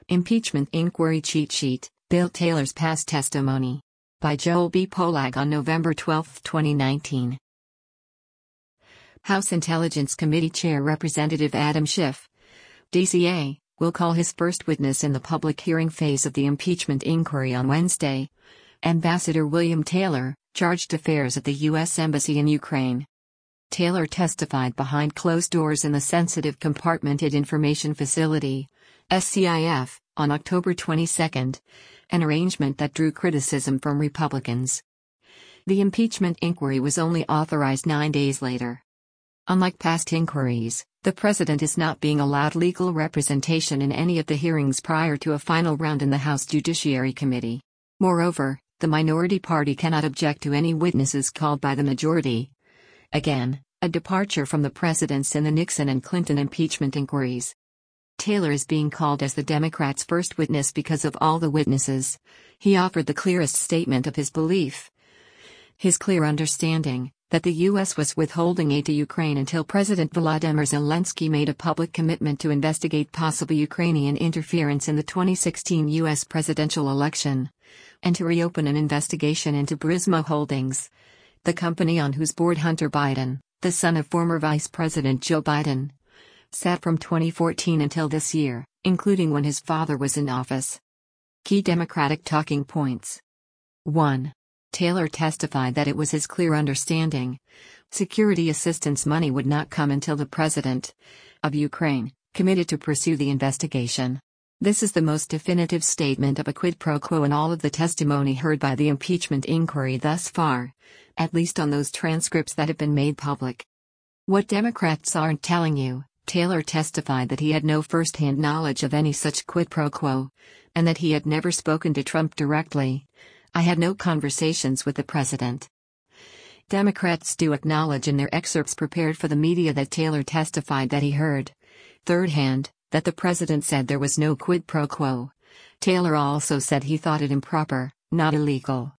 Impeachment Inquiry Cheat Sheet, Bill Taylor's Past Testimony. By Joel B. Pollack on November 12, 2019. House Intelligence Committee Chair Representative Adam Schiff, DCA, will call his first witness in the public hearing phase of the impeachment inquiry on Wednesday. Ambassador William Taylor, charged affairs at the U.S. Embassy in Ukraine. Taylor testified behind closed doors in the Sensitive Compartmented Information Facility, SCIF, on October 22, an arrangement that drew criticism from Republicans. The impeachment inquiry was only authorized 9 days later. Unlike past inquiries, the president is not being allowed legal representation in any of the hearings prior to a final round in the House Judiciary Committee. Moreover, the minority party cannot object to any witnesses called by the majority. Again, a departure from the precedents in the Nixon and Clinton impeachment inquiries. Taylor is being called as the Democrats' first witness because of all the witnesses. He offered the clearest statement of his belief. His clear understanding that the U.S. was withholding aid to Ukraine until President Volodymyr Zelensky made a public commitment to investigate possible Ukrainian interference in the 2016 U.S. presidential election, and to reopen an investigation into Burisma Holdings, the company on whose board Hunter Biden, the son of former Vice President Joe Biden, sat from 2014 until this year, including when his father was in office. Key Democratic talking points. 1. Taylor testified that it was his clear understanding security assistance money would not come until the president of Ukraine committed to pursue the investigation. This is the most definitive statement of a quid pro quo in all of the testimony heard by the impeachment inquiry thus far, at least on those transcripts that have been made public. What Democrats aren't telling you, Taylor testified that he had no first-hand knowledge of any such quid pro quo, and that he had never spoken to Trump directly. I had no conversations with the president. Democrats do acknowledge in their excerpts prepared for the media that Taylor testified that he heard, third-hand, that the president said there was no quid pro quo. Taylor also said he thought it improper, not illegal.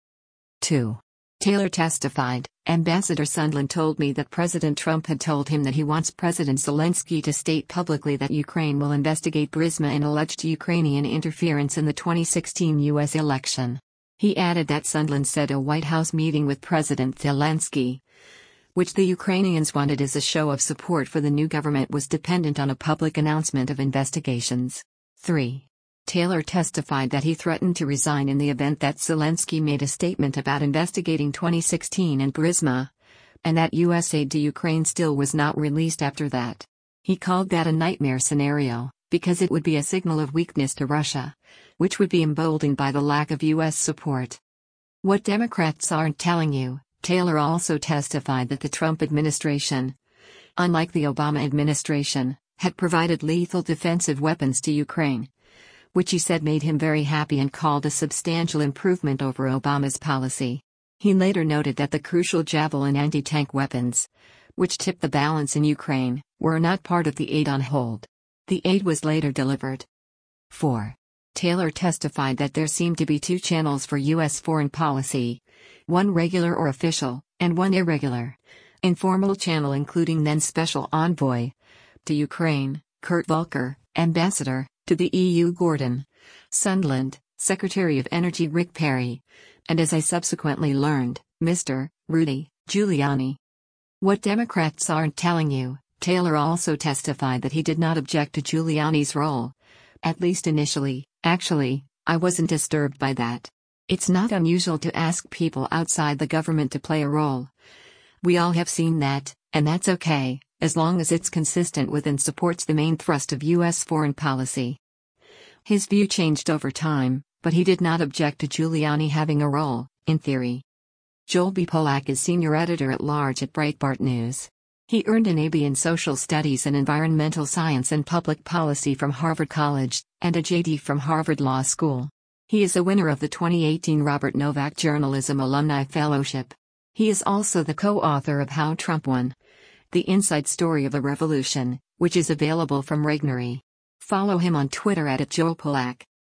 2. Taylor testified, Ambassador Sondland told me that President Trump had told him that he wants President Zelensky to state publicly that Ukraine will investigate Burisma and alleged Ukrainian interference in the 2016 U.S. election. He added that Sondland said a White House meeting with President Zelensky, which the Ukrainians wanted as a show of support for the new government, was dependent on a public announcement of investigations. 3. Taylor testified that he threatened to resign in the event that Zelensky made a statement about investigating 2016 and Burisma, and that U.S. aid to Ukraine still was not released after that. He called that a nightmare scenario, because it would be a signal of weakness to Russia, which would be emboldened by the lack of U.S. support. What Democrats aren't telling you, Taylor also testified that the Trump administration, unlike the Obama administration, had provided lethal defensive weapons to Ukraine, which he said made him very happy and called a substantial improvement over Obama's policy. He later noted that the crucial Javelin anti-tank weapons, which tipped the balance in Ukraine, were not part of the aid on hold. The aid was later delivered. 4. Taylor testified that there seemed to be two channels for U.S. foreign policy, one regular or official, and one irregular, informal channel including then Special Envoy to Ukraine, Kurt Volker, Ambassador to the EU Gordon Sondland, Secretary of Energy Rick Perry, and as I subsequently learned, Mr. Rudy Giuliani. What Democrats aren't telling you, Taylor also testified that he did not object to Giuliani's role, at least initially. Actually, I wasn't disturbed by that. It's not unusual to ask people outside the government to play a role. We all have seen that, and that's okay, as long as it's consistent with and supports the main thrust of U.S. foreign policy. His view changed over time, but he did not object to Giuliani having a role, in theory. Joel B. Pollack is senior editor-at-large at Breitbart News. He earned an AB in Social Studies and Environmental Science and Public Policy from Harvard College, and a JD from Harvard Law School. He is a winner of the 2018 Robert Novak Journalism Alumni Fellowship. He is also the co-author of How Trump Won: The Inside Story of a Revolution, which is available from Regnery. Follow him on Twitter @JoelPollack.